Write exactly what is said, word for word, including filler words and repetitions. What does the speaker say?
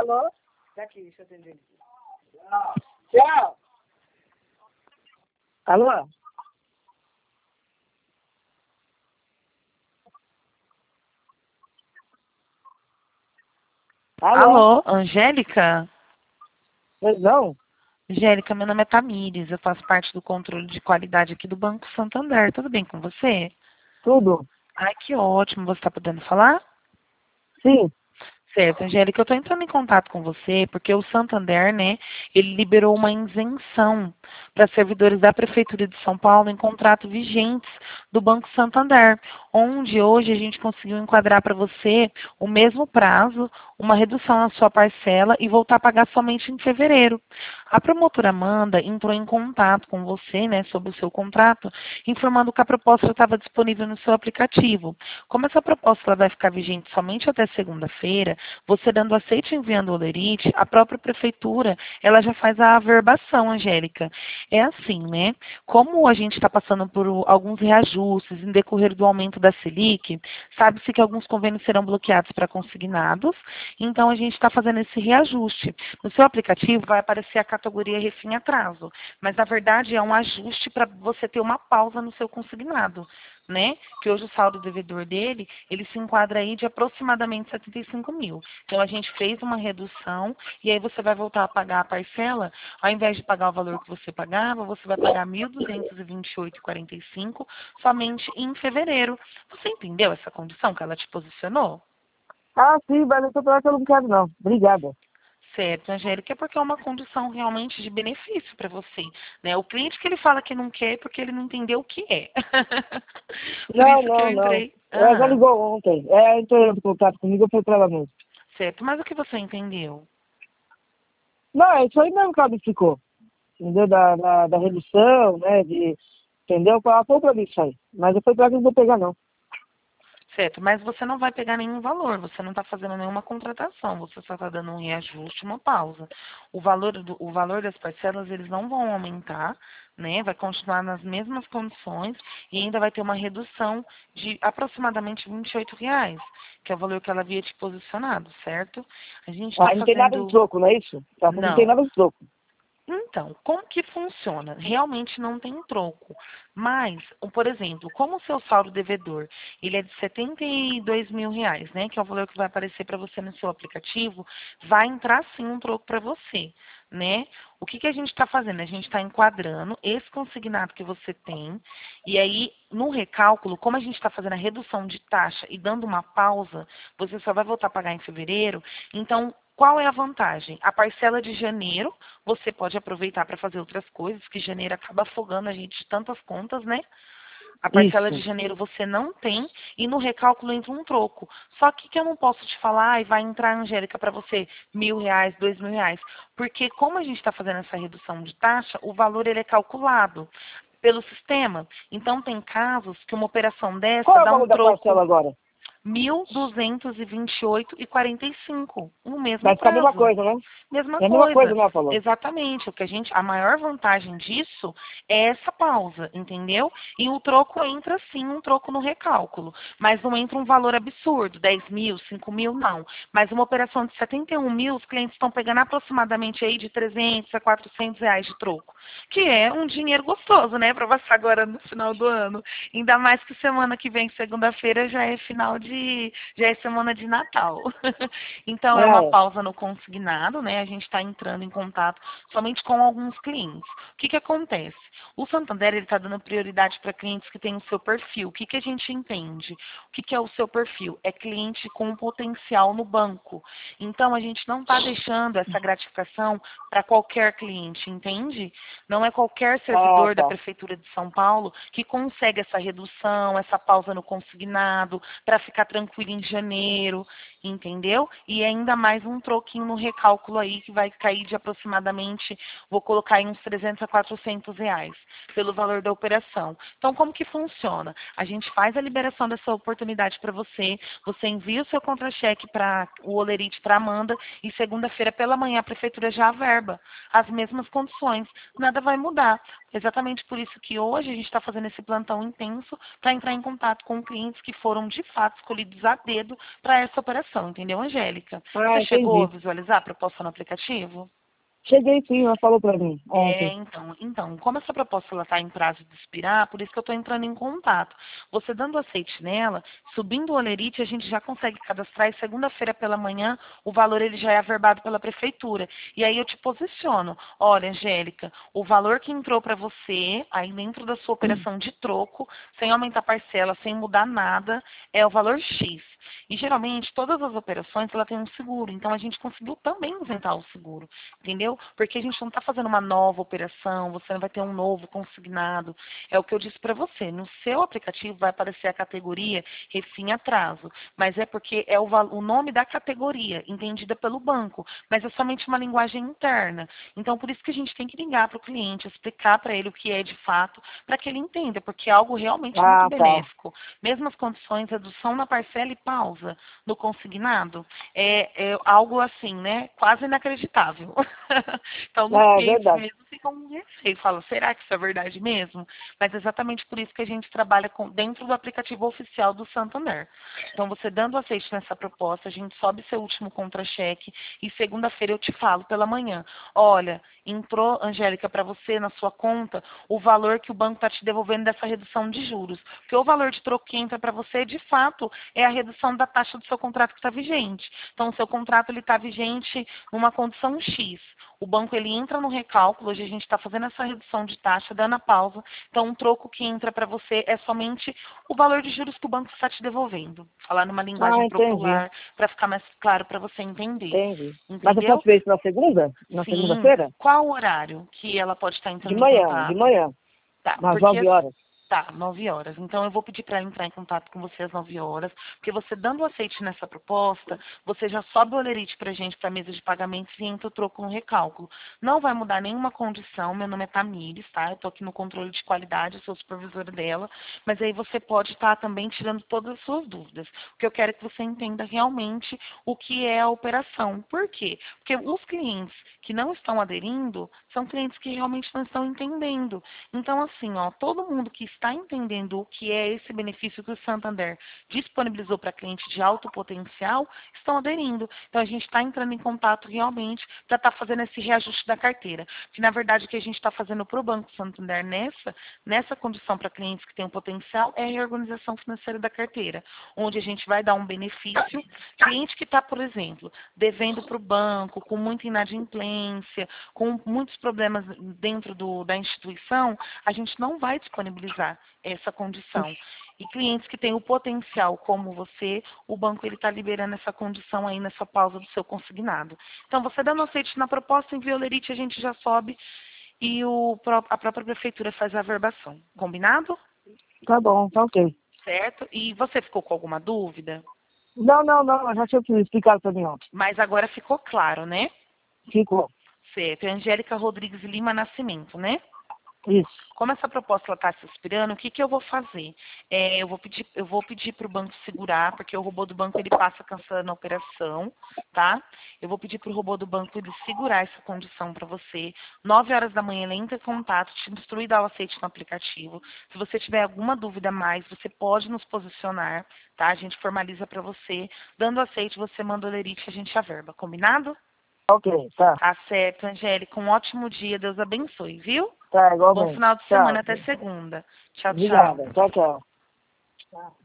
Alô? Daqui, deixa eu atender. Tchau. Alô? Alô? Alô, Angélica? Pois não? Angélica, meu nome é Tamires, eu faço parte do controle de qualidade aqui do Banco Santander. Tudo bem com você? Tudo? Ai, que ótimo. Você está podendo falar? Sim. Certo, Angélica, eu estou entrando em contato com você porque o Santander, né, ele liberou uma isenção para servidores da Prefeitura de São Paulo em contrato vigentes do Banco Santander, onde hoje a gente conseguiu enquadrar para você o mesmo prazo, uma redução na sua parcela e voltar a pagar somente em fevereiro. A promotora Amanda entrou em contato com você, né, sobre o seu contrato, informando que a proposta estava disponível no seu aplicativo. Como essa proposta ela vai ficar vigente somente até segunda-feira, você dando aceite e enviando o Olerite, a própria prefeitura, ela já faz a averbação, Angélica. É assim, né? Como a gente está passando por alguns reajustes em decorrer do aumento da Selic, sabe-se que alguns convênios serão bloqueados para consignados, então a gente está fazendo esse reajuste. No seu aplicativo vai aparecer a categoria refém atraso, mas na verdade é um ajuste para você ter uma pausa no seu consignado, né? Que hoje o saldo devedor dele, ele se enquadra aí de aproximadamente setenta e cinco mil. Então a gente fez uma redução e aí você vai voltar a pagar a parcela, ao invés de pagar o valor que você pagava, você vai pagar mil duzentos e vinte e oito vírgula quarenta e cinco somente em fevereiro. Você entendeu essa condição que ela te posicionou? Ah, sim, mas eu tô falando que eu não quero não. Obrigada. Certo, Angélica, é porque é uma condição realmente de benefício para você, né? O cliente que ele fala que não quer é porque ele não entendeu o que é. Por Não, isso que eu não, não. entrei. Ela já Ah, ligou ontem. É, entrou em contato comigo, eu fui pra ela mesmo. certo, mas o que você entendeu? Não, é isso aí mesmo que ela me explicou. Entendeu? Da, da, da redução, né? De, entendeu? Ela falou pra mim isso aí. Mas eu falei pra ela que não vou pegar, não. Certo, mas você não vai pegar nenhum valor, você não está fazendo nenhuma contratação, você só está dando um reajuste, uma pausa. O valor, do, o valor das parcelas, eles não vão aumentar, né? Vai continuar nas mesmas condições e ainda vai ter uma redução de aproximadamente vinte e oito reais, que é o valor que ela havia te posicionado, certo? A gente está Ah, não tem nada de fazendo... troco, não é isso? Ela falou que não tem Não. nada de troco. Então, como que funciona? Realmente não tem troco. Mas, o- por exemplo, como o seu saldo devedor ele é de setenta e dois mil reais, né? Que é o valor que vai aparecer para você no seu aplicativo, vai entrar sim um troco para você, né? O que, que a gente está fazendo? A gente está enquadrando esse consignado que você tem, e aí, no recálculo, como a gente está fazendo a redução de taxa e dando uma pausa, você só vai voltar a pagar em fevereiro, então. Qual é a vantagem? A parcela de janeiro você pode aproveitar para fazer outras coisas, que janeiro acaba afogando a gente de tantas contas, né? A parcela de Isso. janeiro você não tem e no recálculo entra um troco. Só que que eu não posso te falar e vai entrar, Angélica, para você mil reais, dois mil reais. Porque como a gente está fazendo essa redução de taxa, o valor ele é calculado pelo sistema. Então tem casos que uma operação Qual dessa é o dá um valor da troco parcela agora? mil duzentos e vinte e oito e quarenta e cinco, no mesmo Vai ficar a mesma prazo. coisa, né? Mesma É a mesma coisa, coisa. né, ela falou? Exatamente. O que a gente, a maior vantagem disso é essa pausa, entendeu? E o troco entra sim, um troco no recálculo. Mas não entra um valor absurdo, dez mil, cinco mil, não. Mas uma operação de setenta e um mil, os clientes estão pegando aproximadamente aí de trezentos a quatrocentos reais de troco. Que é um dinheiro gostoso, né? Para passar agora no final do ano. Ainda mais que semana que vem, segunda-feira, já é final de. Já é semana de Natal. Então é uma É. pausa no consignado, né? A gente está entrando em contato somente com alguns clientes. O que, que acontece? O Santander está dando prioridade para clientes que têm o seu perfil. O que, que a gente entende? O que, que é o seu perfil? É cliente com potencial no banco. Então a gente não está deixando essa gratificação para qualquer cliente, entende? Não é qualquer Ah, servidor da tá. Prefeitura de São Paulo que consegue essa redução, essa pausa no consignado, para ficar tranquilo em janeiro, entendeu? E ainda mais um troquinho no recálculo aí, que vai cair de aproximadamente, vou colocar em uns trezentos a quatrocentos reais, pelo valor da operação. Então, como que funciona? A gente faz a liberação dessa oportunidade para você, você envia o seu contra-cheque para o Olerite, para Amanda, e segunda-feira pela manhã a prefeitura já averba as mesmas condições. Nada vai mudar. Exatamente por isso que hoje a gente está fazendo esse plantão intenso para entrar em contato com clientes que foram de fato escolhidos a dedo para essa operação. operação, entendeu, Angélica? Ah, Você chegou a entendi. visualizar a proposta no aplicativo? Cheguei sim, ela falou pra mim É, ontem. então, então, como essa proposta está em prazo de expirar, por isso que eu estou entrando em contato. Você dando aceite nela, subindo o Olerite, a gente já consegue cadastrar e segunda-feira pela manhã o valor ele já é averbado pela prefeitura. E aí eu te posiciono. Olha, Angélica, o valor que entrou para você, aí dentro da sua operação de troco, sem aumentar a parcela, sem mudar nada, é o valor X. E geralmente todas as operações ela tem um seguro, então a gente conseguiu também isentar o seguro, entendeu? Porque a gente não está fazendo uma nova operação, você não vai ter um novo consignado. É o que eu disse para você. No seu aplicativo vai aparecer a categoria Refim Atraso, mas é porque é o, val- o nome da categoria, entendida pelo banco, mas é somente uma linguagem interna. Então, por isso que a gente tem que ligar para o cliente, explicar para ele o que é de fato, para que ele entenda, porque é algo realmente muito Ah, tá. benéfico. Mesmas condições, redução na parcela e pausa no consignado, é, é algo assim, né? Quase inacreditável. Então, nos É clientes verdade. mesmo ficam com receio. Falam, será que isso é verdade mesmo? Mas é exatamente por isso que a gente trabalha com, dentro do aplicativo oficial do Santander. Então, você dando aceite nessa proposta, a gente sobe seu último contra-cheque e segunda-feira eu te falo pela manhã. Olha, entrou, Angélica, para você na sua conta o valor que o banco está te devolvendo dessa redução de juros. Porque o valor de troco que entra para você, de fato, é a redução da taxa do seu contrato que está vigente. Então, o seu contrato está vigente numa condição X. O banco ele entra no recálculo, hoje a gente está fazendo essa redução de taxa, dando a pausa. Então, um troco que entra para você é somente o valor de juros que o banco está te devolvendo. Falar numa Ah, linguagem entendi. popular para ficar mais claro para você entender. Entendi. Mas eu Entendeu? posso ver isso na segunda? Na Sim. segunda-feira? Qual o horário que ela pode estar De entrando em manhã, de contato? manhã. Tá, Às porque nove assim, horas. tá, nove horas. Então eu vou pedir para ela entrar em contato com você às nove horas, porque você dando o aceite nessa proposta, você já sobe o olerite pra gente para a mesa de pagamentos e entra o troco no recálculo. Não vai mudar nenhuma condição, meu nome é Tamires, tá? Eu tô aqui no controle de qualidade, eu sou supervisora dela, mas aí você pode estar também tirando todas as suas dúvidas. O que eu quero é que você entenda realmente o que é a operação. Por quê? Porque os clientes que não estão aderindo são clientes que realmente não estão entendendo. Então, assim, ó, todo mundo que está entendendo o que é esse benefício que o Santander disponibilizou para cliente de alto potencial, estão aderindo. Então, a gente está entrando em contato realmente para estar fazendo esse reajuste da carteira. Que, na verdade, o que a gente está fazendo para o Banco Santander nessa, nessa condição para clientes que têm um potencial é a reorganização financeira da carteira, onde a gente vai dar um benefício. Cliente que está, por exemplo, devendo para o banco, com muita inadimplência, com muitos problemas dentro do, da instituição, a gente não vai disponibilizar essa condição. E clientes que têm o potencial, como você, o banco ele está liberando essa condição aí nessa pausa do seu consignado. Então, você dando aceite na proposta, envia o lerite, a gente já sobe e o, pró- a própria prefeitura faz a averbação. Combinado? Tá bom, tá ok. Certo? E você ficou com alguma dúvida? Não, não, não, eu já tinha explicado pra mim ontem. Mas agora ficou claro, né? Ficou. Certo. É Angélica Rodrigues Lima Nascimento, né? Isso. Como essa proposta está se expirando, o que, que eu vou fazer? É, eu vou pedir, eu vou pedir para o banco segurar, porque o robô do banco ele passa cancelando a operação, tá? Eu vou pedir para o robô do banco ele segurar essa condição para você. Nove horas da manhã ele entra em contato, te instrui dar o aceite no aplicativo. Se você tiver alguma dúvida a mais, você pode nos posicionar, tá? A gente formaliza para você. Dando aceite, você manda o lerite e a gente averba. Combinado? Ok, tá. Tá certo, Angélica. Um ótimo dia. Deus abençoe, viu? Tá, Bom igualmente. final de Tchau. semana até segunda. Tchau, tchau. Obrigada. Tchau, tchau.